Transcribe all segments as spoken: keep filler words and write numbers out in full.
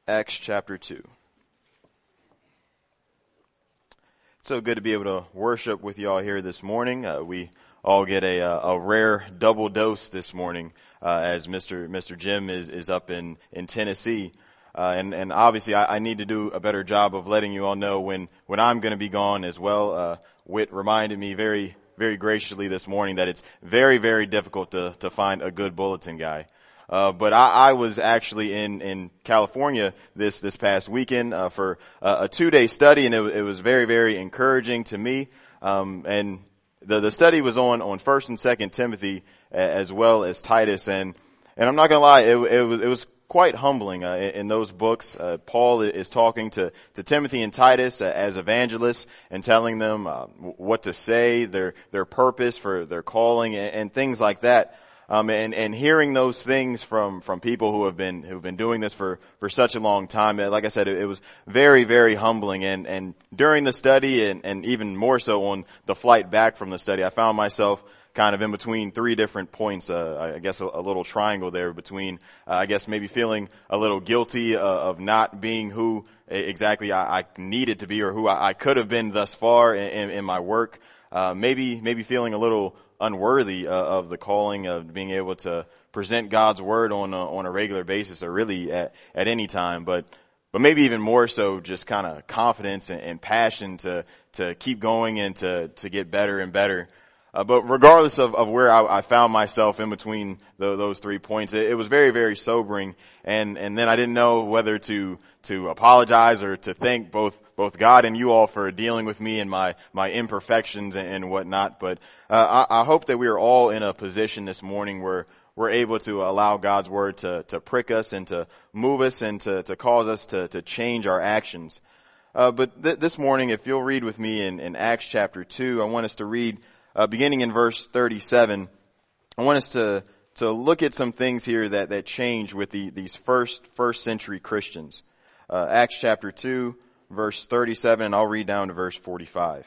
Acts chapter two. It's so good to be able to worship with y'all here this morning. Uh, we all get a, a rare double dose this morning, uh, as Mister Mister Jim is, is up in, in Tennessee. Uh, and, and obviously I, I need to do a better job of letting you all know when, when I'm going to be gone as well. Uh, Whit reminded me very, very graciously this morning that it's very, very difficult to, to find a good bulletin guy. Uh, but I, I was actually in, in California this, this past weekend, uh, for a, a two-day study, and it, it was very, very encouraging to me. Um, and the, the study was on, on First and Second Timothy as well as Titus, and, and I'm not gonna lie, it, it was, it was quite humbling, uh, in, in those books. Uh, Paul is talking to, to Timothy and Titus uh, as evangelists and telling them, uh, what to say, their, their purpose for their calling and, and things like that. Um, and, and hearing those things from, from people who have been, who've been doing this for, for such a long time, like I said, it, it was very, very humbling. And, and during the study and, and even more so on the flight back from the study, I found myself kind of in between three different points, uh, I guess a, a little triangle there between, uh, I guess maybe feeling a little guilty uh, of not being who exactly I, I needed to be or who I, I could have been thus far in, in, in my work. Uh, maybe, maybe feeling a little unworthy uh, of the calling of being able to present God's word on a, on a regular basis or really at, at any time, but, but maybe even more so just kind of confidence and, and passion to, to keep going and to, to get better and better. Uh, but regardless of, of where I, I found myself in between the, those three points, it, it was very, very sobering. And, and then I didn't know whether to, to apologize or to thank both, both God and you all for dealing with me and my, my imperfections and, and whatnot. But, uh, I, I hope that we are all in a position this morning where we're able to allow God's word to, to prick us and to move us and to, to cause us to, to change our actions. Uh, but th- this morning, if you'll read with me in, in Acts chapter two, I want us to read Uh, beginning in verse thirty-seven. I want us to, to look at some things here that, that change with the, these first, first century Christians. Uh, Acts chapter two, verse thirty-seven, and I'll read down to verse forty-five.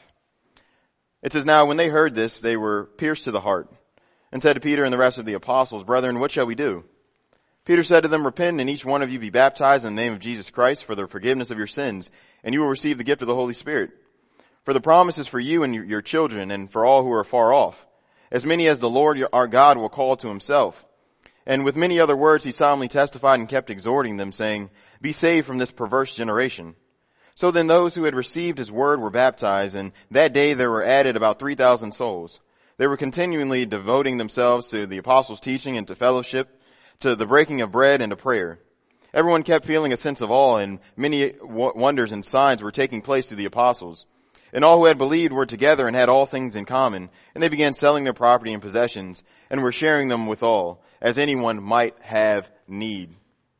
It says, "Now when they heard this, they were pierced to the heart, and said to Peter and the rest of the apostles, 'Brethren, what shall we do?' Peter said to them, 'Repent, and each one of you be baptized in the name of Jesus Christ for the forgiveness of your sins, and you will receive the gift of the Holy Spirit. For the promise is for you and your children and for all who are far off, as many as the Lord our God will call to himself.' And with many other words he solemnly testified and kept exhorting them, saying, 'Be saved from this perverse generation.' So then those who had received his word were baptized, and that day there were added about three thousand souls. They were continually devoting themselves to the apostles' teaching and to fellowship, to the breaking of bread and to prayer. Everyone kept feeling a sense of awe, and many wonders and signs were taking place through the apostles. And all who had believed were together and had all things in common. And they began selling their property and possessions and were sharing them with all, as anyone might have need."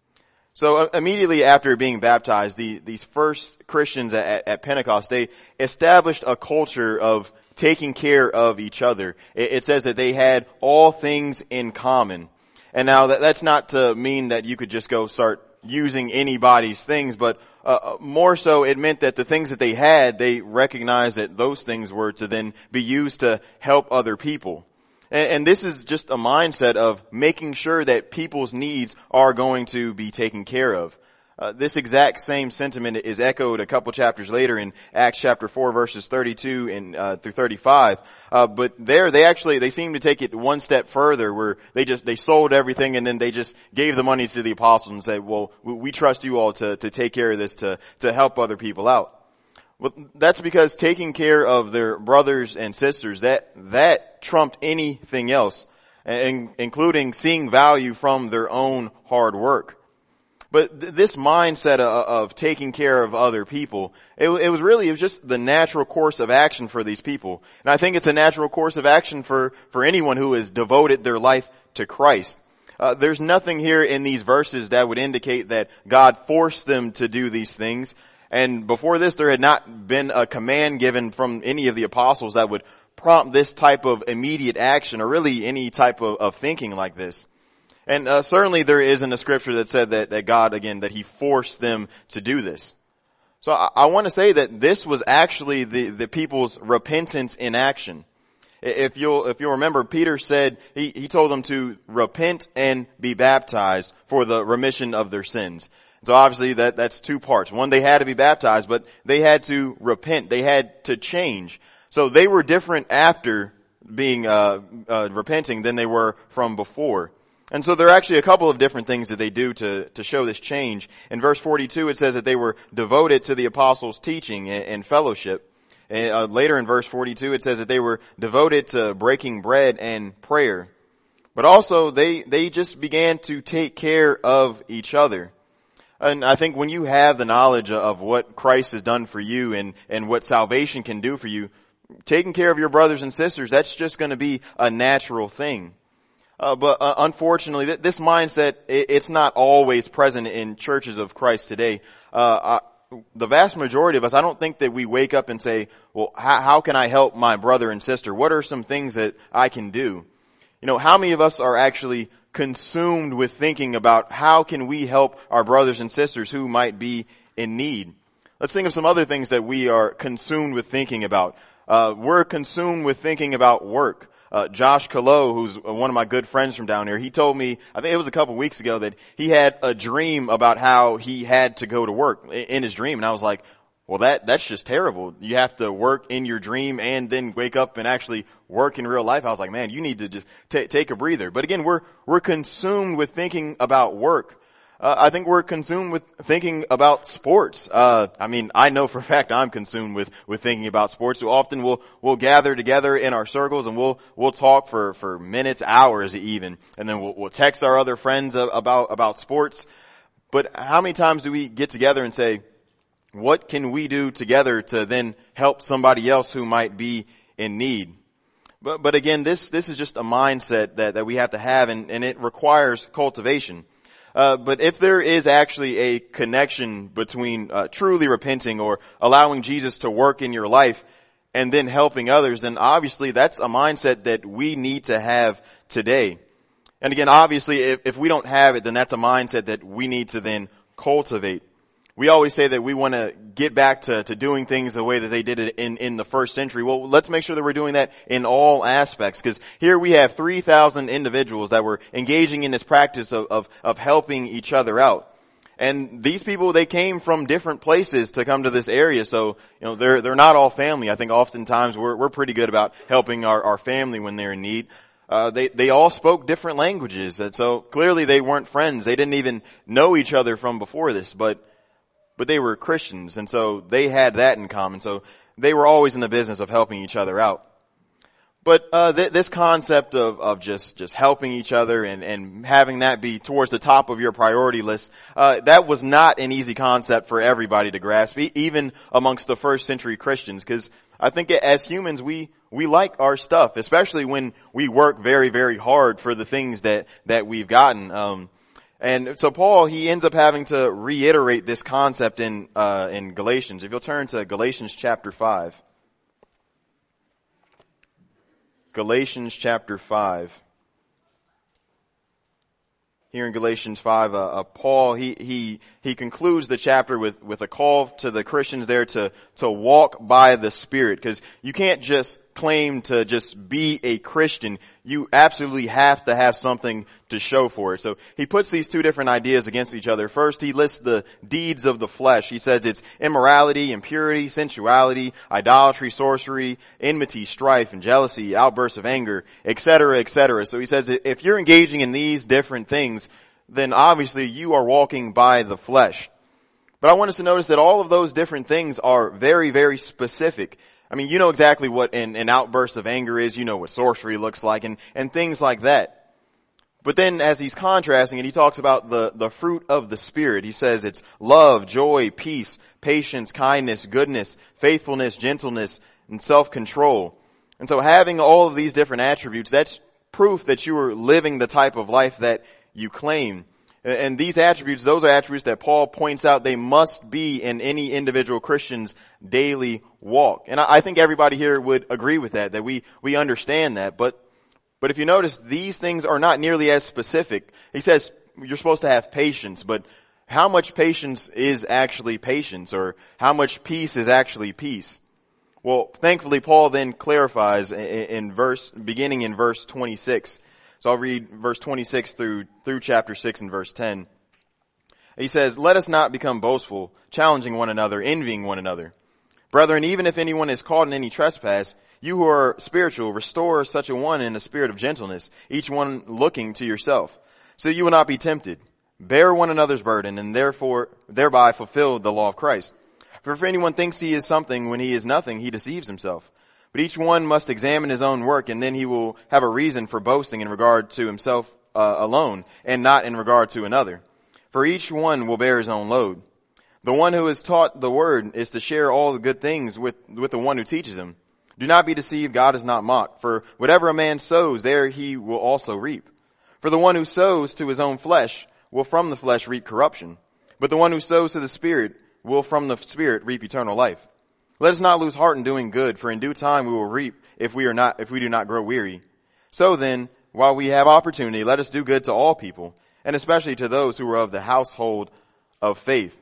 So uh, immediately after being baptized, the, these first Christians at, at Pentecost, they established a culture of taking care of each other. It, it says that they had all things in common. And now that, that's not to mean that you could just go start using anybody's things, but Uh, more so it meant that the things that they had, they recognized that those things were to then be used to help other people. And, and this is just a mindset of making sure that people's needs are going to be taken care of. Uh, this exact same sentiment is echoed a couple chapters later in Acts chapter four verses thirty-two and uh, through thirty-five. Uh, but there they actually, they seem to take it one step further where they just, they sold everything and then they just gave the money to the apostles and said, "Well, we trust you all to, to take care of this, to, to help other people out." Well, that's because taking care of their brothers and sisters, that, that trumped anything else, and including seeing value from their own hard work. But th- this mindset of, of taking care of other people, it, it was really, it was just the natural course of action for these people. And I think it's a natural course of action for, for anyone who has devoted their life to Christ. Uh, there's nothing here in these verses that would indicate that God forced them to do these things. And before this, there had not been a command given from any of the apostles that would prompt this type of immediate action or really any type of, of thinking like this. And uh, certainly there isn't a scripture that said that, that God, again, that he forced them to do this. So I, I want to say that this was actually the, the people's repentance in action. If you'll, if you'll remember, Peter said, he, he told them to repent and be baptized for the remission of their sins. So obviously that, that's two parts. One, they had to be baptized, but they had to repent. They had to change. So they were different after being, uh, uh, repenting than they were from before. And so there are actually a couple of different things that they do to, to show this change. In verse forty-two, it says that they were devoted to the apostles' teaching and, and fellowship. And, uh, later in verse forty-two, it says that they were devoted to breaking bread and prayer. But also they, they just began to take care of each other. And I think when you have the knowledge of what Christ has done for you and, and what salvation can do for you, taking care of your brothers and sisters, that's just going to be a natural thing. Uh, but uh, unfortunately, th- this mindset, it, it's not always present in churches of Christ today. Uh, I, the vast majority of us, I don't think that we wake up and say, well, how, how can I help my brother and sister? What are some things that I can do? You know, how many of us are actually consumed with thinking about how can we help our brothers and sisters who might be in need? Let's think of some other things that we are consumed with thinking about. Uh, we're consumed with thinking about work. Uh, Josh Kalo, who's one of my good friends from down here, he told me, I think it was a couple weeks ago, that he had a dream about how he had to go to work in his dream. And I was like, well, that, that's just terrible. You have to work in your dream and then wake up and actually work in real life. I was like, man, you need to just t- take a breather. But again, we're, we're consumed with thinking about work. Uh, I think we're consumed with thinking about sports. Uh, I mean, I know for a fact I'm consumed with, with thinking about sports. So often we'll, we'll gather together in our circles and we'll, we'll talk for, for minutes, hours even. And then we'll, we'll text our other friends about, about sports. But how many times do we get together and say, what can we do together to then help somebody else who might be in need? But, but again, this, this is just a mindset that, that we have to have, and, and it requires cultivation. Uh, but if there is actually a connection between uh, truly repenting or allowing Jesus to work in your life and then helping others, then obviously that's a mindset that we need to have today. And again, obviously, if, if we don't have it, then that's a mindset that we need to then cultivate. We always say that we want to get back to, to doing things the way that they did it in, in the first century. Well, let's make sure that we're doing that in all aspects, because here we have three thousand individuals that were engaging in this practice of, of, of helping each other out. And these people, they came from different places to come to this area, so, you know, they're, they're not all family. I think oftentimes we're, we're pretty good about helping our, our family when they're in need. Uh, they, they all spoke different languages, and so clearly they weren't friends. They didn't even know each other from before this, but But they were Christians, and so they had that in common. So they were always in the business of helping each other out. But uh th- this concept of of just just helping each other and and having that be towards the top of your priority list, uh that was not an easy concept for everybody to grasp, e- even amongst the first century Christians. Because I think as humans, we we like our stuff, especially when we work very very hard for the things that that we've gotten. Um, And so Paul, he ends up having to reiterate this concept in, uh, in Galatians. If you'll turn to Galatians chapter five. Galatians chapter five. Here in Galatians five, uh, uh, Paul, he, he, he concludes the chapter with, with a call to the Christians there to, to walk by the Spirit. Because you can't just claim to just be a Christian. You absolutely have to have something to show for it. So he puts these two different ideas against each other. First, he lists the deeds of the flesh. He says it's immorality, impurity, sensuality, idolatry, sorcery, enmity, strife, and jealousy, outbursts of anger, et cetera, et cetera. So he says if you're engaging in these different things, then obviously you are walking by the flesh. But I want us to notice that all of those different things are very, very specific. I mean, you know exactly what an, an outburst of anger is. You know what sorcery looks like and, and things like that. But then as he's contrasting it, he talks about the, the fruit of the Spirit. He says it's love, joy, peace, patience, kindness, goodness, faithfulness, gentleness, and self-control. And so having all of these different attributes, that's proof that you are living the type of life that you claim. And these attributes, those are attributes that Paul points out they must be in any individual Christian's daily walk. And I think everybody here would agree with that, that we, we understand that. But, but if you notice, these things are not nearly as specific. He says you're supposed to have patience, but how much patience is actually patience, or how much peace is actually peace? Well, thankfully, Paul then clarifies in, in verse, beginning in verse twenty-six. So I'll read verse twenty-six through, through chapter six and verse ten. He says, let us not become boastful, challenging one another, envying one another. Brethren, even if anyone is caught in any trespass, you who are spiritual, restore such a one in a spirit of gentleness, each one looking to yourself, so you will not be tempted. Bear one another's burden, and therefore thereby fulfill the law of Christ. For if anyone thinks he is something when he is nothing, he deceives himself. But each one must examine his own work, and then he will have a reason for boasting in regard to himself uh, alone, and not in regard to another. For each one will bear his own load. The one who is taught the word is to share all the good things with, with the one who teaches him. Do not be deceived, God is not mocked. For whatever a man sows, there he will also reap. For the one who sows to his own flesh will from the flesh reap corruption. But the one who sows to the Spirit will from the Spirit reap eternal life. Let us not lose heart in doing good, for in due time we will reap if we are not, if we do not grow weary. So then, while we have opportunity, let us do good to all people, and especially to those who are of the household of faith.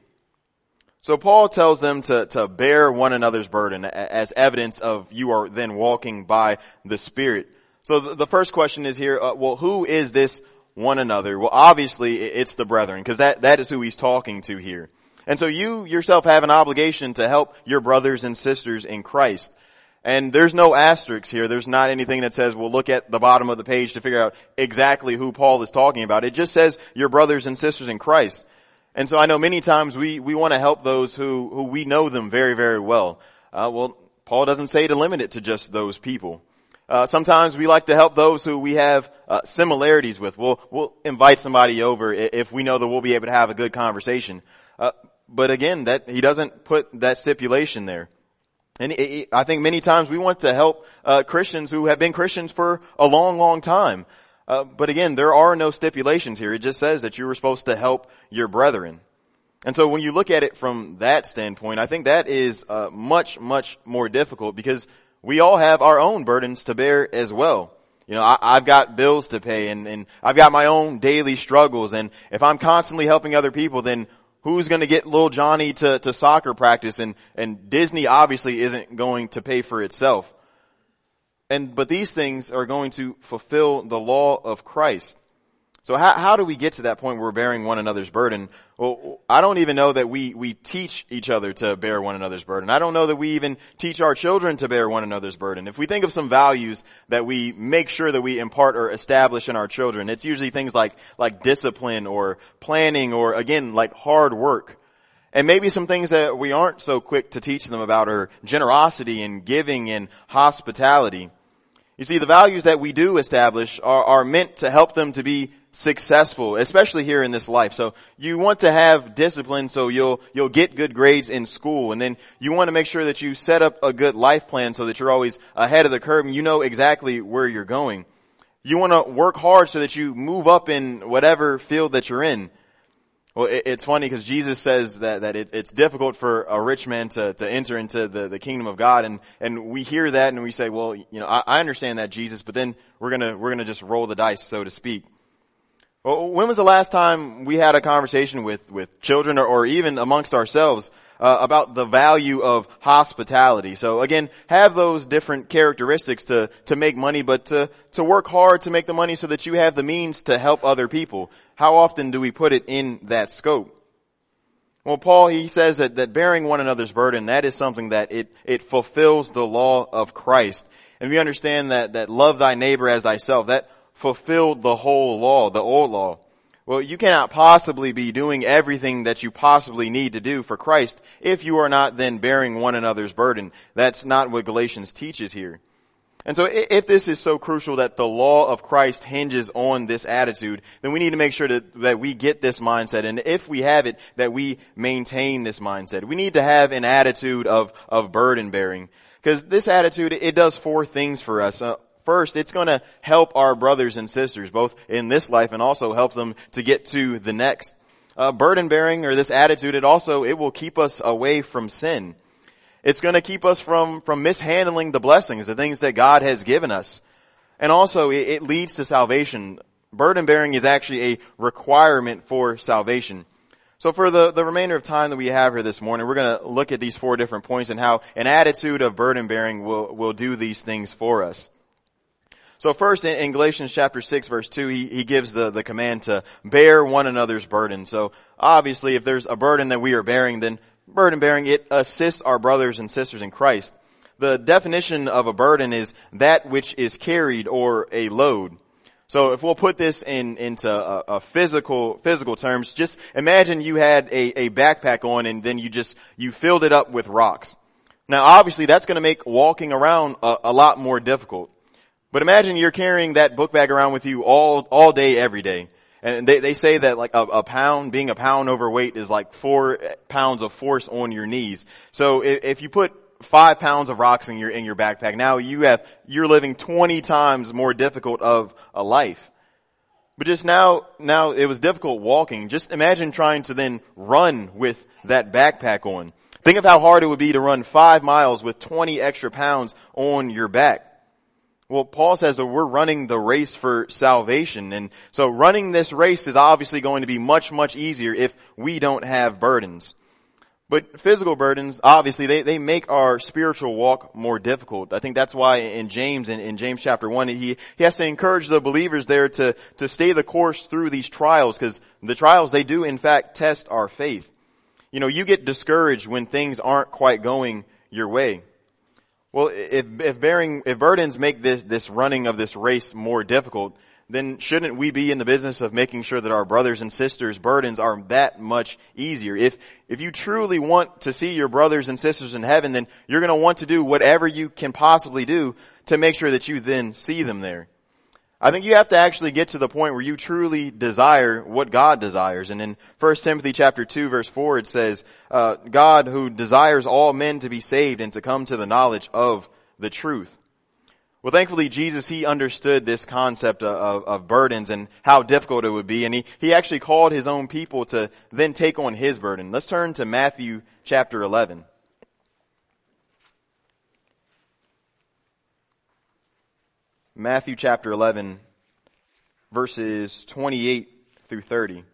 So Paul tells them to, to bear one another's burden as evidence of you are then walking by the Spirit. So the, the first question is here, uh, well, who is this one another? Well, obviously it's the brethren, because that, that is who he's talking to here. And so you yourself have an obligation to help your brothers and sisters in Christ. And there's no asterisk here. There's not anything that says, well, look at the bottom of the page to figure out exactly who Paul is talking about. It just says your brothers and sisters in Christ. And so I know many times we, we want to help those who, who we know them very, very well. Uh, well, Paul doesn't say to limit it to just those people. Uh, sometimes we like to help those who we have uh, similarities with. We'll, we'll invite somebody over if we know that we'll be able to have a good conversation. Uh, but again, that, he doesn't put that stipulation there. And I think many times we want to help uh, Christians who have been Christians for a long, long time. Uh, but again, there are no stipulations here. It just says that you were supposed to help your brethren. And so when you look at it from that standpoint, I think that is uh, much, much more difficult because we all have our own burdens to bear as well. You know, I, I've got bills to pay and, and I've got my own daily struggles. And if I'm constantly helping other people, then who's going to get little Johnny to, to soccer practice? And, and Disney obviously isn't going to pay for itself. And, but these things are going to fulfill the law of Christ. So how, how do we get to that point where we're bearing one another's burden? Well, I don't even know that we, we teach each other to bear one another's burden. I don't know that we even teach our children to bear one another's burden. If we think of some values that we make sure that we impart or establish in our children, it's usually things like, like discipline or planning or again, like hard work. And maybe some things that we aren't so quick to teach them about are generosity and giving and hospitality. You see, the values that we do establish are, are meant to help them to be successful, especially here in this life. So you want to have discipline so you'll, you'll get good grades in school. And then you want to make sure that you set up a good life plan so that you're always ahead of the curve and you know exactly where you're going. You want to work hard so that you move up in whatever field that you're in. Well, it, it's funny because Jesus says that, that it, it's difficult for a rich man to, to enter into the, the kingdom of God. And, and we hear that and we say, well, you know, I, I understand that, Jesus, but then we're gonna, we're gonna just roll the dice, so to speak. Well, when was the last time we had a conversation with, with children or, or even amongst ourselves, uh, about the value of hospitality? So again, have those different characteristics to, to make money, but to, to work hard to make the money so that you have the means to help other people. How often do we put it in that scope? Well, Paul, he says that, that bearing one another's burden, that is something that it, it fulfills the law of Christ. And we understand that, that love thy neighbor as thyself, that fulfilled the whole law, the old law. Well, you cannot possibly be doing everything that you possibly need to do for Christ if you are not then bearing one another's burden. That's not what Galatians teaches here. And so if this is so crucial that the law of Christ hinges on this attitude, then we need to make sure that, that we get this mindset. And if we have it, that we maintain this mindset. We need to have an attitude of, of burden bearing. Because this attitude, it does four things for us. Uh, First, it's going to help our brothers and sisters, both in this life and also help them to get to the next. Uh, burden bearing, or this attitude, it also, it will keep us away from sin. It's going to keep us from, from mishandling the blessings, the things that God has given us. And also, it, it leads to salvation. Burden bearing is actually a requirement for salvation. So for the, the remainder of time that we have here this morning, we're going to look at these four different points and how an attitude of burden bearing will, will do these things for us. So first in, in Galatians chapter six verse two, he, he gives the, the command to bear one another's burden. So obviously if there's a burden that we are bearing, then burden bearing, it assists our brothers and sisters in Christ. The definition of a burden is that which is carried or a load. So if we'll put this in, into a, a physical, physical terms, just imagine you had a, a backpack on and then you just, you filled it up with rocks. Now obviously that's going to make walking around a, a lot more difficult. But imagine you're carrying that book bag around with you all, all day, every day. And they, they say that like a, a pound, being a pound overweight is like four pounds of force on your knees. So if, if you put five pounds of rocks in your, in your backpack, now you have, you're living twenty times more difficult of a life. But just now, now it was difficult walking. Just imagine trying to then run with that backpack on. Think of how hard it would be to run five miles with twenty extra pounds on your back. Well, Paul says that we're running the race for salvation. And so running this race is obviously going to be much, much easier if we don't have burdens. But physical burdens, obviously, they, they make our spiritual walk more difficult. I think that's why in James, in, in James chapter one, he, he has to encourage the believers there to, to stay the course through these trials, because the trials, they do in fact test our faith. You know, you get discouraged when things aren't quite going your way. Well, if, if bearing, if burdens make this, this running of this race more difficult, then shouldn't we be in the business of making sure that our brothers and sisters' burdens are that much easier? If, if you truly want to see your brothers and sisters in heaven, then you're going to want to do whatever you can possibly do to make sure that you then see them there. I think you have to actually get to the point where you truly desire what God desires. And in First Timothy chapter two verse four, it says, uh, God who desires all men to be saved and to come to the knowledge of the truth. Well, thankfully, Jesus, he understood this concept of, of burdens and how difficult it would be. And he, he actually called his own people to then take on his burden. Let's turn to Matthew chapter eleven. Matthew chapter eleven, verses twenty-eight through thirty.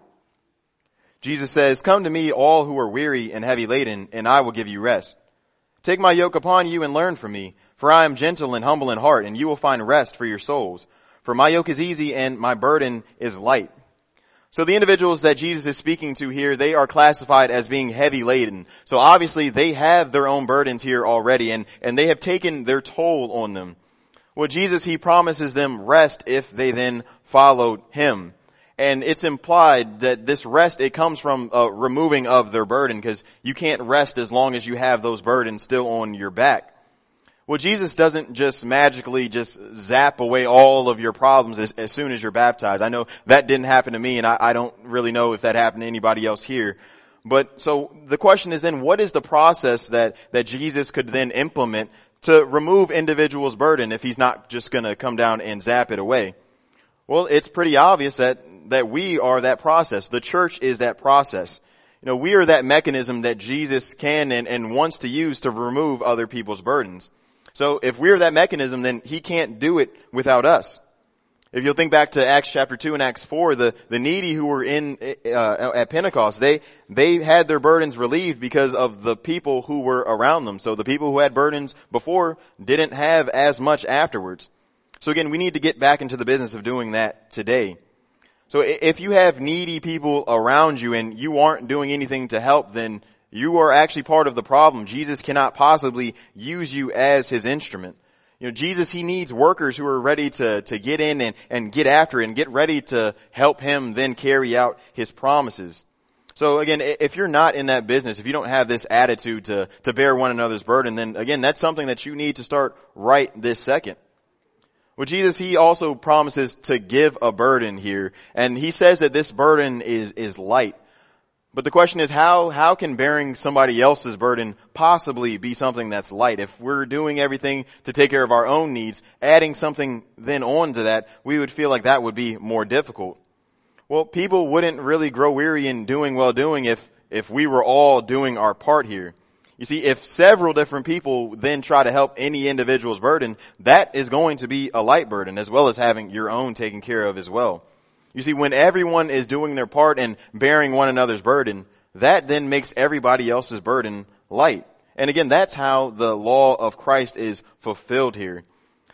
Jesus says, "Come to me, all who are weary and heavy laden, and I will give you rest. Take my yoke upon you and learn from me, for I am gentle and humble in heart, and you will find rest for your souls. For my yoke is easy and my burden is light." So the individuals that Jesus is speaking to here, they are classified as being heavy laden. So obviously they have their own burdens here already, and, and they have taken their toll on them. Well, Jesus, he promises them rest if they then followed him. And it's implied that this rest, it comes from a removing of their burden, because you can't rest as long as you have those burdens still on your back. Well, Jesus doesn't just magically just zap away all of your problems as, as soon as you're baptized. I know that didn't happen to me, and I, I don't really know if that happened to anybody else here. But so the question is then, what is the process that, that Jesus could then implement to remove individuals' burden if he's not just going to come down and zap it away? Well, it's pretty obvious that, that we are that process. The church is that process. You know, we are that mechanism that Jesus can and, and wants to use to remove other people's burdens. So if we're that mechanism, then he can't do it without us. If you'll think back to Acts chapter two and Acts four, the, the needy who were in, uh, at Pentecost, they, they had their burdens relieved because of the people who were around them. So the people who had burdens before didn't have as much afterwards. So again, we need to get back into the business of doing that today. So if you have needy people around you and you aren't doing anything to help, then you are actually part of the problem. Jesus cannot possibly use you as his instrument. You know, Jesus, he needs workers who are ready to, to get in and, and get after it and get ready to help him then carry out his promises. So again, if you're not in that business, if you don't have this attitude to, to bear one another's burden, then again, that's something that you need to start right this second. Well, Jesus, he also promises to give a burden here, and he says that this burden is, is light. But the question is, how, how can bearing somebody else's burden possibly be something that's light? If we're doing everything to take care of our own needs, adding something then on to that, we would feel like that would be more difficult. Well, people wouldn't really grow weary in doing well doing if, if we were all doing our part here. You see, if several different people then try to help any individual's burden, that is going to be a light burden, as well as having your own taken care of as well. You see, when everyone is doing their part and bearing one another's burden, that then makes everybody else's burden light. And again, that's how the law of Christ is fulfilled here.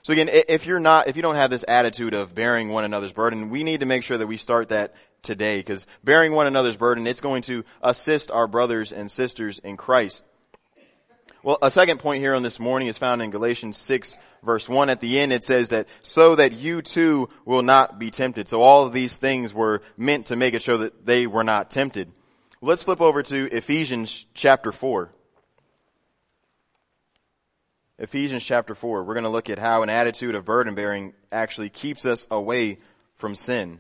So again, if you're not, if you don't have this attitude of bearing one another's burden, we need to make sure that we start that today, because bearing one another's burden, it's going to assist our brothers and sisters in Christ. Well, a second point here on this morning is found in Galatians six verse one. At the end it says that, so that you too will not be tempted. So all of these things were meant to make it sure that they were not tempted. Let's flip over to Ephesians chapter four. Ephesians chapter four. We're going to look at how an attitude of burden bearing actually keeps us away from sin.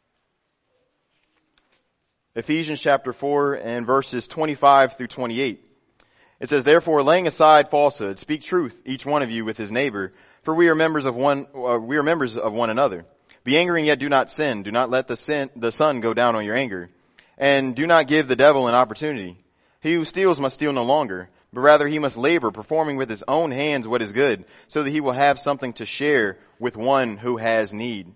Ephesians chapter four and verses twenty-five through twenty-eight. It says, therefore, laying aside falsehood, speak truth, each one of you with his neighbor, for we are members of one, uh, we are members of one another. Be angry and yet do not sin. Do not let the sin, the sun go down on your anger. And do not give the devil an opportunity. He who steals must steal no longer, but rather he must labor, performing with his own hands what is good, so that he will have something to share with one who has need.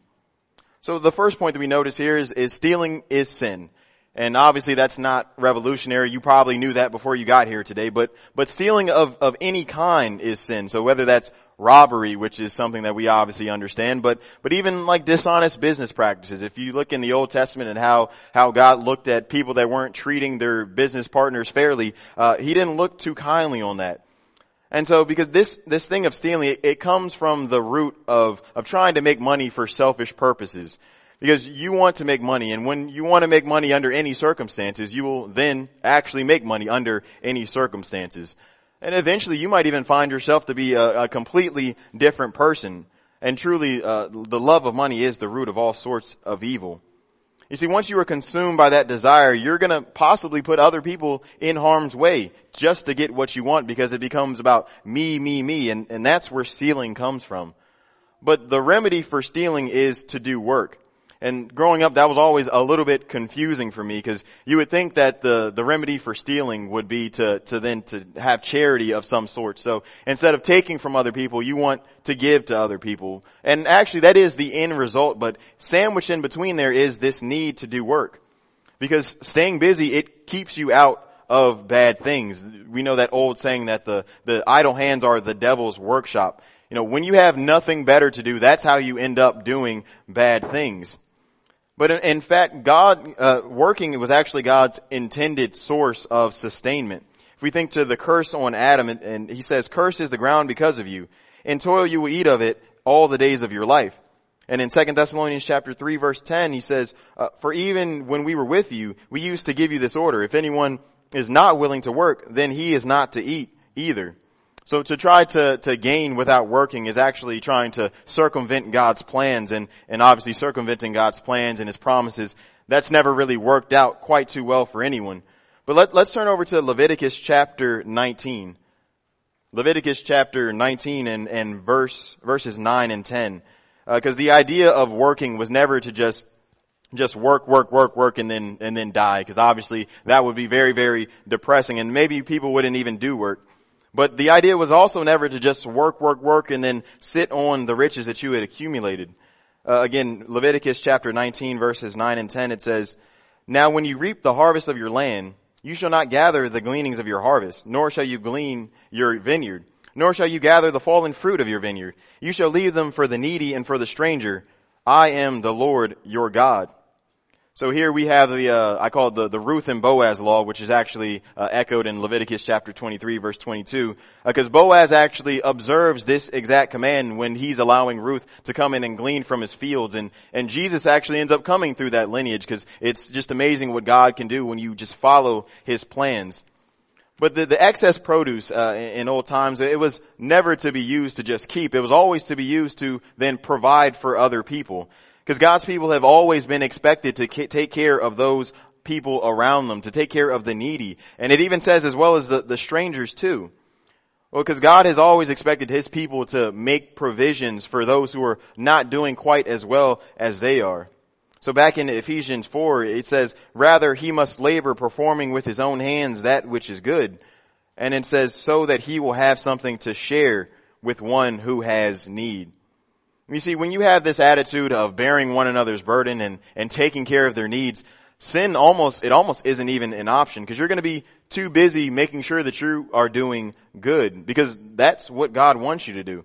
So the first point that we notice here is, is stealing is sin. And obviously that's not revolutionary. You probably knew that before you got here today, but, but stealing of, of any kind is sin. So whether that's robbery, which is something that we obviously understand, but, but even like dishonest business practices. If you look in the Old Testament and how, how God looked at people that weren't treating their business partners fairly, uh, he didn't look too kindly on that. And so because this, this thing of stealing, it, it comes from the root of, of trying to make money for selfish purposes. Because you want to make money, and when you want to make money under any circumstances, you will then actually make money under any circumstances. And eventually you might even find yourself to be a, a completely different person. And truly, uh, the love of money is the root of all sorts of evil. You see, once you are consumed by that desire, you're going to possibly put other people in harm's way just to get what you want, because it becomes about me, me, me, and, and that's where stealing comes from. But the remedy for stealing is to do work. And growing up, that was always a little bit confusing for me, because you would think that the, the remedy for stealing would be to, to then to have charity of some sort. So instead of taking from other people, you want to give to other people. And actually that is the end result, but sandwiched in between there is this need to do work. Because staying busy, it keeps you out of bad things. We know that old saying that the, the idle hands are the devil's workshop. You know, when you have nothing better to do, that's how you end up doing bad things. But in, in fact, God, uh, working was actually God's intended source of sustainment. If we think to the curse on Adam, and, and he says, cursed is the ground because of you. In toil you will eat of it all the days of your life. And in Second Thessalonians chapter three verse ten, he says, uh, for even when we were with you, we used to give you this order. If anyone is not willing to work, then he is not to eat either. So to try to, to gain without working is actually trying to circumvent God's plans, and, and obviously circumventing God's plans and his promises. That's never really worked out quite too well for anyone. But let, let's turn over to Leviticus chapter nineteen. Leviticus chapter nineteen and, and verse, verses nine and ten. Uh, cause the idea of working was never to just Just work, work, work, work, and then, and then die. Cause obviously that would be very, very depressing, and maybe people wouldn't even do work. But the idea was also never to just work, work, work, and then sit on the riches that you had accumulated. Uh, again, Leviticus chapter nineteen verses nine and ten, it says, now when you reap the harvest of your land, you shall not gather the gleanings of your harvest, nor shall you glean your vineyard, nor shall you gather the fallen fruit of your vineyard. You shall leave them for the needy and for the stranger. I am the Lord your God. So here we have the, uh, I call it the, the Ruth and Boaz law, which is actually uh, echoed in Leviticus chapter twenty-three verse twenty-two, because uh, Boaz actually observes this exact command when he's allowing Ruth to come in and glean from his fields. And, and Jesus actually ends up coming through that lineage, because it's just amazing what God can do when you just follow his plans. But the, the excess produce uh, in, in old times, it was never to be used to just keep. It was always to be used to then provide for other people. Because God's people have always been expected to ca- take care of those people around them, to take care of the needy. And it even says as well as the, the strangers too. Well, because God has always expected his people to make provisions for those who are not doing quite as well as they are. So back in Ephesians four, it says, rather he must labor, performing with his own hands that which is good. And it says, so that he will have something to share with one who has need. You see, when you have this attitude of bearing one another's burden and, and taking care of their needs, sin almost, it almost isn't even an option, because you're going to be too busy making sure that you are doing good, because that's what God wants you to do.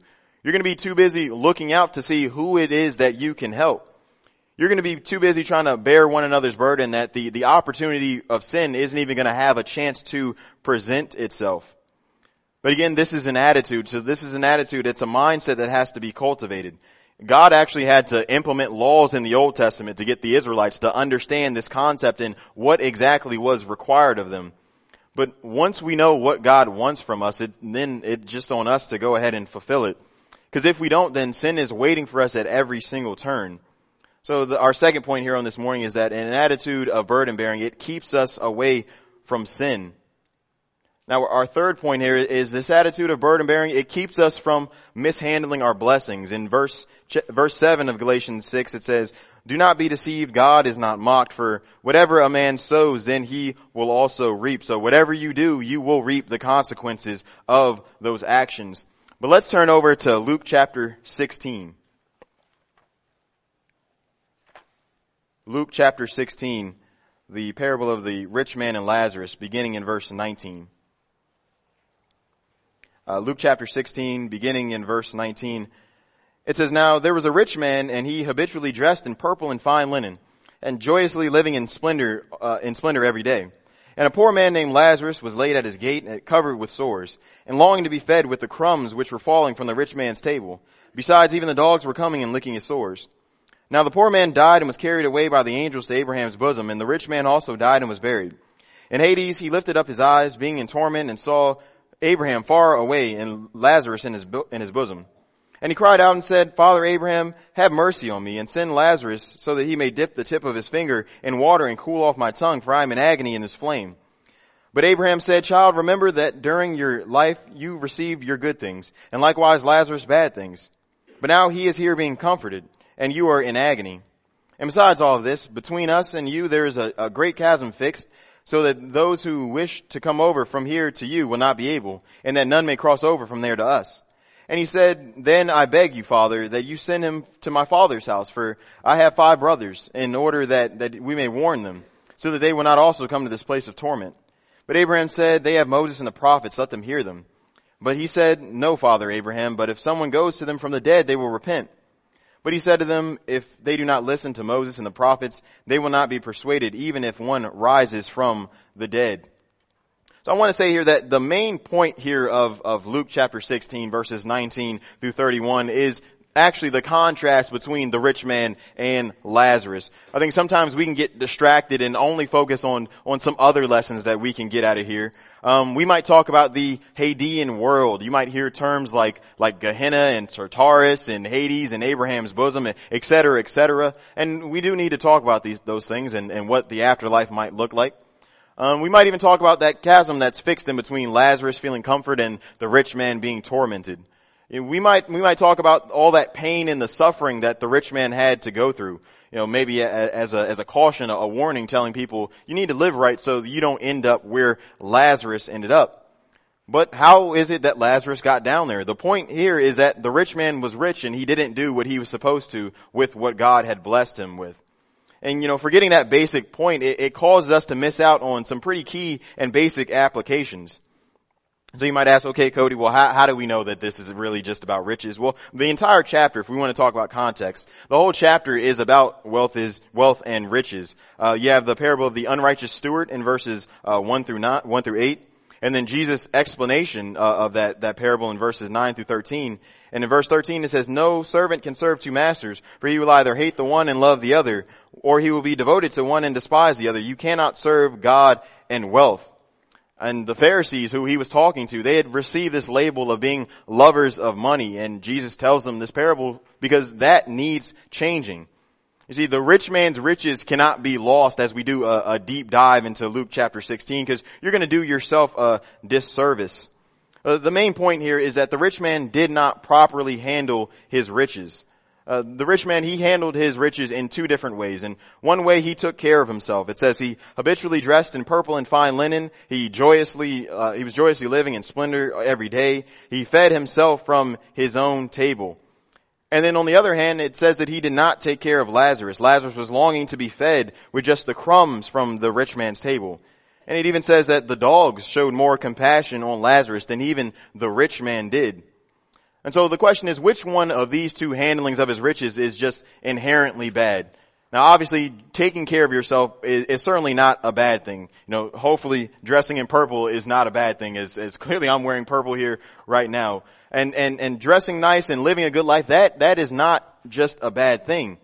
You're going to be too busy looking out to see who it is that you can help. You're going to be too busy trying to bear one another's burden that the, the opportunity of sin isn't even going to have a chance to present itself. But again, this is an attitude. So this is an attitude. It's a mindset that has to be cultivated. God actually had to implement laws in the Old Testament to get the Israelites to understand this concept and what exactly was required of them. But once we know what God wants from us, it, then it's just on us to go ahead and fulfill it. Because if we don't, then sin is waiting for us at every single turn. So the, our second point here on this morning is that an attitude of burden bearing, it keeps us away from sin. Now our third point here is this attitude of burden bearing, it keeps us from mishandling our blessings. In verse, verse seven of Galatians six, it says, "Do not be deceived, God is not mocked, for whatever a man sows, then he will also reap." So whatever you do, you will reap the consequences of those actions. But let's turn over to Luke chapter sixteen. Luke chapter sixteen, the parable of the rich man and Lazarus, beginning in verse nineteen. Uh, Luke chapter sixteen, beginning in verse nineteen. It says, "Now there was a rich man, and he habitually dressed in purple and fine linen, and joyously living in splendor, uh, in splendor every day. And a poor man named Lazarus was laid at his gate, covered with sores, and longing to be fed with the crumbs which were falling from the rich man's table. Besides, even the dogs were coming and licking his sores. Now the poor man died and was carried away by the angels to Abraham's bosom, and the rich man also died and was buried. In Hades he lifted up his eyes, being in torment, and saw Abraham far away and Lazarus in his, in his bosom. And he cried out and said, Father Abraham, have mercy on me, and send Lazarus so that he may dip the tip of his finger in water and cool off my tongue, for I am in agony in this flame. But Abraham said, Child, remember that during your life you received your good things, and likewise Lazarus bad things. But now he is here being comforted, and you are in agony. And besides all of this, between us and you there is a, a great chasm fixed, so that those who wish to come over from here to you will not be able, and that none may cross over from there to us. And he said, Then I beg you, Father, that you send him to my father's house, for I have five brothers, in order that, that we may warn them, so that they will not also come to this place of torment. But Abraham said, They have Moses and the prophets, let them hear them. But he said, No, Father Abraham, but if someone goes to them from the dead, they will repent. But he said to them, If they do not listen to Moses and the prophets, they will not be persuaded, even if one rises from the dead. So I want to say here that the main point here of, of Luke chapter sixteen, verses nineteen through thirty-one is actually the contrast between the rich man and Lazarus. I think sometimes we can get distracted and only focus on, on some other lessons that we can get out of here. Um, we might talk about the Hadean world. You might hear terms like, like Gehenna and Tartarus and Hades and Abraham's bosom, et cetera, et cetera. And we do need to talk about these, those things and, and what the afterlife might look like. Um, we might even talk about that chasm that's fixed in between Lazarus feeling comfort and the rich man being tormented. We might, we might talk about all that pain and the suffering that the rich man had to go through. You know, maybe as a, as a caution, a warning telling people you need to live right so you don't end up where Lazarus ended up. But how is it that Lazarus got down there? The point here is that the rich man was rich and he didn't do what he was supposed to with what God had blessed him with. And, you know, forgetting that basic point, it, it causes us to miss out on some pretty key and basic applications. So you might ask, okay, Cody, well, how, how do we know that this is really just about riches? Well, the entire chapter, if we want to talk about context, the whole chapter is about wealth is wealth and riches. Uh, you have the parable of the unrighteous steward in verses uh, one through nine, one through eight, and then Jesus' explanation uh, of that that parable in verses nine through thirteen. And in verse thirteen, it says, "No servant can serve two masters, for he will either hate the one and love the other, or he will be devoted to one and despise the other. You cannot serve God and wealth." And the Pharisees who he was talking to, they had received this label of being lovers of money. And Jesus tells them this parable because that needs changing. You see, the rich man's riches cannot be lost as we do a, a deep dive into Luke chapter sixteen, because you're going to do yourself a disservice. Uh, the main point here is that the rich man did not properly handle his riches. Uh, the rich man, he handled his riches in two different ways. And one way, he took care of himself. It says he habitually dressed in purple and fine linen. He joyously, uh, he was joyously living in splendor every day. He fed himself from his own table. And then on the other hand, it says that he did not take care of Lazarus. Lazarus was longing to be fed with just the crumbs from the rich man's table. And it even says that the dogs showed more compassion on Lazarus than even the rich man did. And so the question is, which one of these two handlings of his riches is just inherently bad? Now obviously taking care of yourself is, is certainly not a bad thing. You know, hopefully dressing in purple is not a bad thing, as, as clearly I'm wearing purple here right now. And, and, and dressing nice and living a good life, that, that is not just a bad thing.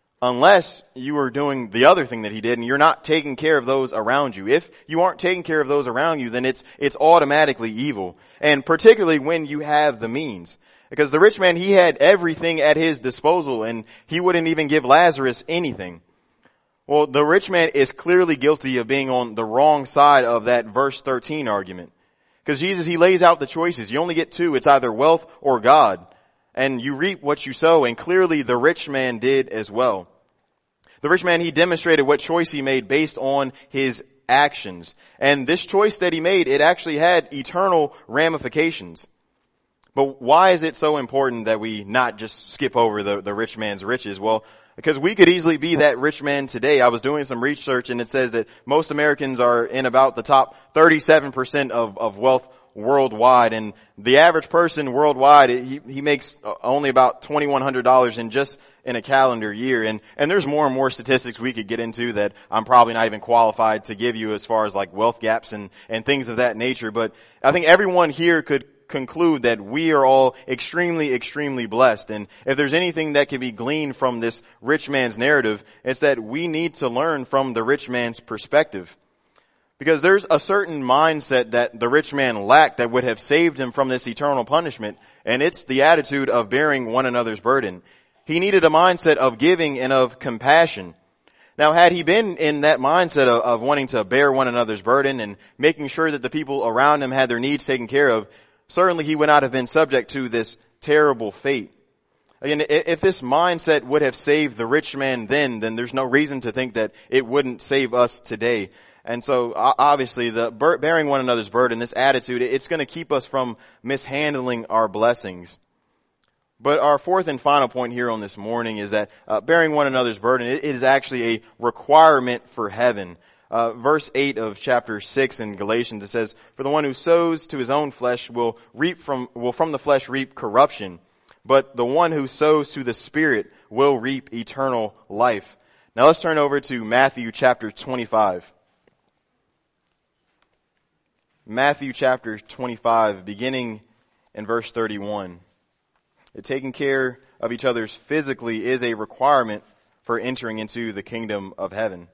Unless you are doing the other thing that he did and you're not taking care of those around you. If you aren't taking care of those around you, then it's, it's automatically evil. And particularly when you have the means. Because the rich man, he had everything at his disposal and he wouldn't even give Lazarus anything. Well, the rich man is clearly guilty of being on the wrong side of that verse thirteen argument. Because Jesus, he lays out the choices. You only get two. It's either wealth or God. And you reap what you sow, and clearly the rich man did as well. The rich man, he demonstrated what choice he made based on his actions. And this choice that he made, it actually had eternal ramifications. But why is it so important that we not just skip over the, the rich man's riches? Well, because we could easily be that rich man today. I was doing some research and it says that most Americans are in about the top thirty-seven percent of, of wealth worldwide, and the average person worldwide, he, he makes only about twenty-one hundred dollars in just in a calendar year. And, and there's more and more statistics we could get into that I'm probably not even qualified to give you as far as like wealth gaps and, and things of that nature. But I think everyone here could conclude that we are all extremely, extremely blessed. And if there's anything that can be gleaned from this rich man's narrative, it's that we need to learn from the rich man's perspective. Because there's a certain mindset that the rich man lacked that would have saved him from this eternal punishment, and it's the attitude of bearing one another's burden. He needed a mindset of giving and of compassion. Now, had he been in that mindset of, of wanting to bear one another's burden and making sure that the people around him had their needs taken care of, certainly he would not have been subject to this terrible fate. Again, if this mindset would have saved the rich man then, then there's no reason to think that it wouldn't save us today. And so obviously the bearing one another's burden, this attitude, it's going to keep us from mishandling our blessings. But our fourth and final point here on this morning is that uh, bearing one another's burden, it is actually a requirement for heaven. Uh, verse eight of chapter six in Galatians, it says, "For the one who sows to his own flesh will reap from, will from the flesh reap corruption, but the one who sows to the Spirit will reap eternal life." Now let's turn over to Matthew chapter twenty-five. Matthew chapter twenty-five, beginning in verse thirty-one. That taking care of each other's physically is a requirement for entering into the kingdom of heaven.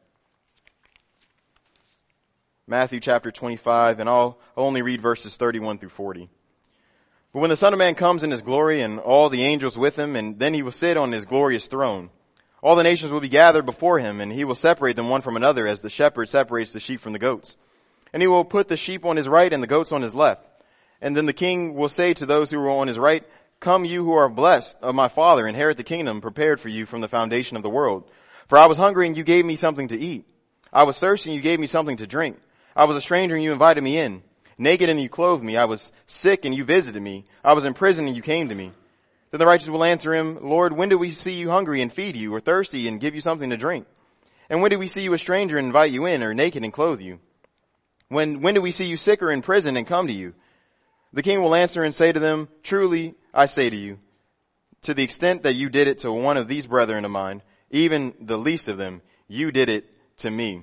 Matthew chapter twenty-five, and I'll only read verses thirty-one through forty. "But when the Son of Man comes in his glory and all the angels with him, and then he will sit on his glorious throne, all the nations will be gathered before him, and he will separate them one from another as the shepherd separates the sheep from the goats. And he will put the sheep on his right and the goats on his left. And then the king will say to those who are on his right, 'Come, you who are blessed of my Father, inherit the kingdom prepared for you from the foundation of the world. For I was hungry and you gave me something to eat. I was thirsty and you gave me something to drink. I was a stranger and you invited me in. Naked and you clothed me. I was sick and you visited me. I was in prison and you came to me.' Then the righteous will answer him, 'Lord, when did we see you hungry and feed you, or thirsty and give you something to drink? And when did we see you a stranger and invite you in, or naked and clothe you? When, when did we see you sick or in prison and come to you?' The king will answer and say to them, 'Truly, I say to you, to the extent that you did it to one of these brethren of mine, even the least of them, you did it to me.'"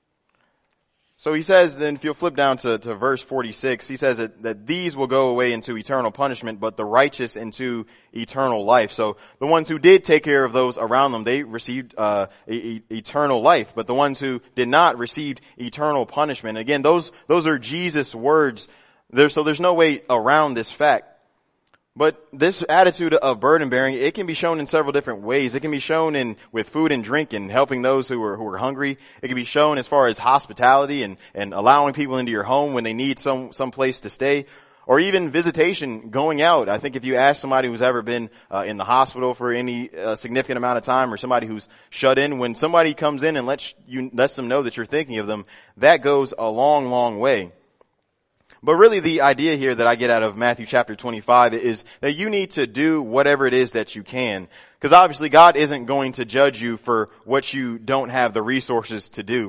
So he says, then if you'll flip down to, to verse forty-six, he says that, that these will go away into eternal punishment, but the righteous into eternal life. So the ones who did take care of those around them, they received uh, e- e- eternal life. But the ones who did not received eternal punishment. Again, those those are Jesus' words. There, so there's no way around this fact. But this attitude of burden bearing, it can be shown in several different ways. It can be shown in with food and drink and helping those who are who are hungry. It can be shown as far as hospitality and and allowing people into your home when they need some some place to stay, or even visitation, going out. I think if you ask somebody who's ever been uh, in the hospital for any uh, significant amount of time, or somebody who's shut in, when somebody comes in and lets you lets them know that you're thinking of them, that goes a long, long way. But really the idea here that I get out of Matthew chapter twenty-five is that you need to do whatever it is that you can. Because obviously God isn't going to judge you for what you don't have the resources to do.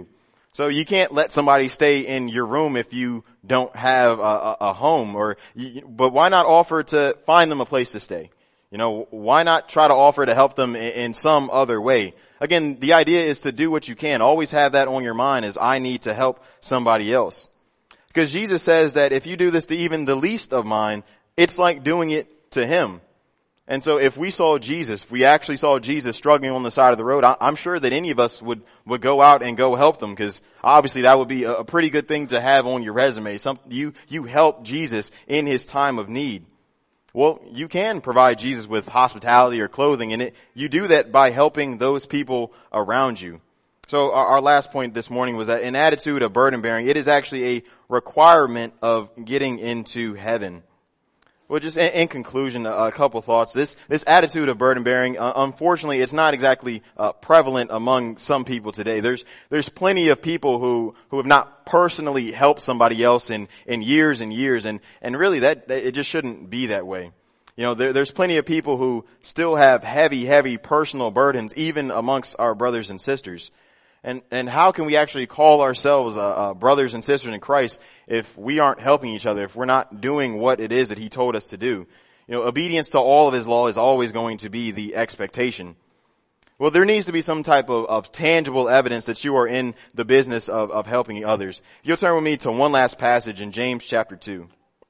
So you can't let somebody stay in your room if you don't have a, a, a home, or, you, but why not offer to find them a place to stay? You know, why not try to offer to help them in, in some other way? Again, the idea is to do what you can. Always have that on your mind, is I need to help somebody else. Because Jesus says that if you do this to even the least of mine, it's like doing it to him. And so if we saw Jesus, if we actually saw Jesus struggling on the side of the road, I'm sure that any of us would, would go out and go help them, because obviously that would be a pretty good thing to have on your resume. Some, you, you helped Jesus in his time of need. Well, you can provide Jesus with hospitality or clothing, and it, you do that by helping those people around you. So our, our last point this morning was that an attitude of burden bearing, it is actually a requirement of getting into heaven. Well, just in, in conclusion, a, a couple thoughts. This, this attitude of burden bearing, uh, unfortunately, it's not exactly uh, prevalent among some people today. There's, there's plenty of people who, who have not personally helped somebody else in, in years and years, and, and really that, that, it just shouldn't be that way. You know, there, there's plenty of people who still have heavy, heavy personal burdens, even amongst our brothers and sisters. And, and how can we actually call ourselves, uh, uh, brothers and sisters in Christ if we aren't helping each other, if we're not doing what it is that he told us to do? You know, obedience to all of his law is always going to be the expectation. Well, there needs to be some type of, of tangible evidence that you are in the business of, of helping others. You'll turn with me to one last passage in James chapter two.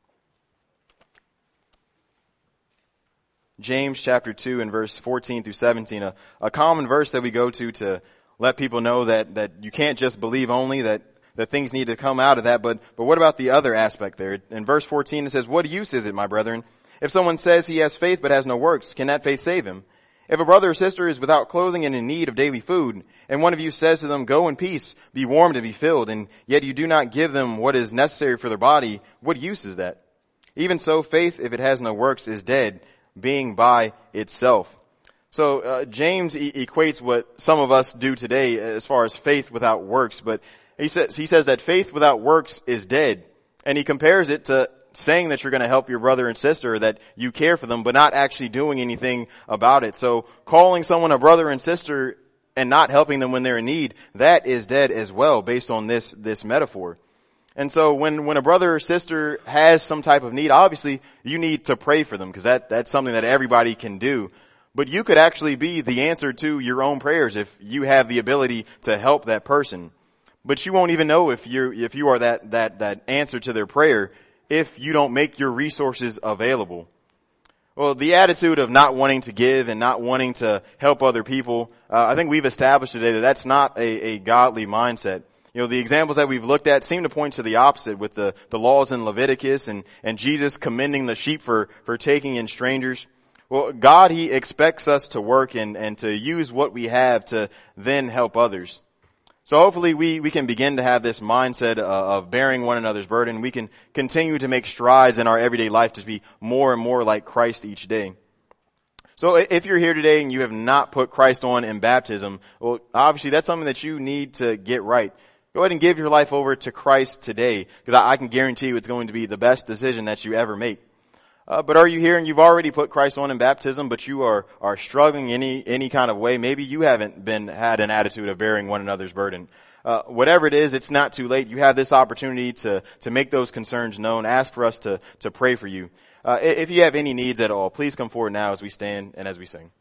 James chapter two and verse fourteen through seventeen, a, a common verse that we go to to let people know that, that you can't just believe only, that, that things need to come out of that. But, but what about the other aspect there? In verse fourteen, it says, "What use is it, my brethren, if someone says he has faith but has no works? Can that faith save him? If a brother or sister is without clothing and in need of daily food, and one of you says to them, go in peace, be warmed and be filled, and yet you do not give them what is necessary for their body, what use is that? Even so, faith, if it has no works, is dead, being by itself." So uh, James e- equates what some of us do today as far as faith without works, but he says he says that faith without works is dead, and he compares it to saying that you're going to help your brother and sister, that you care for them, but not actually doing anything about it. So calling someone a brother and sister and not helping them when they're in need, that is dead as well, based on this this metaphor. And so when when a brother or sister has some type of need, obviously you need to pray for them, because that that's something that everybody can do. But you could actually be the answer to your own prayers if you have the ability to help that person. But you won't even know if you if you are that that that answer to their prayer if you don't make your resources available. Well, the attitude of not wanting to give and not wanting to help other people, uh, I think we've established today that that's not a, a godly mindset. You know, the examples that we've looked at seem to point to the opposite, with the, the laws in Leviticus and, and Jesus commending the sheep for, for taking in strangers. Well, God, he expects us to work and, and to use what we have to then help others. So hopefully we, we can begin to have this mindset uh, of bearing one another's burden. We can continue to make strides in our everyday life to be more and more like Christ each day. So if you're here today and you have not put Christ on in baptism, well, obviously that's something that you need to get right. Go ahead and give your life over to Christ today, because I, I can guarantee you it's going to be the best decision that you ever make. Uh, but are you here and you've already put Christ on in baptism, but you are, are struggling any, any kind of way? Maybe you haven't been, had an attitude of bearing one another's burden. Uh, whatever it is, it's not too late. You have this opportunity to, to make those concerns known. Ask for us to, to pray for you. Uh, if you have any needs at all, please come forward now as we stand and as we sing.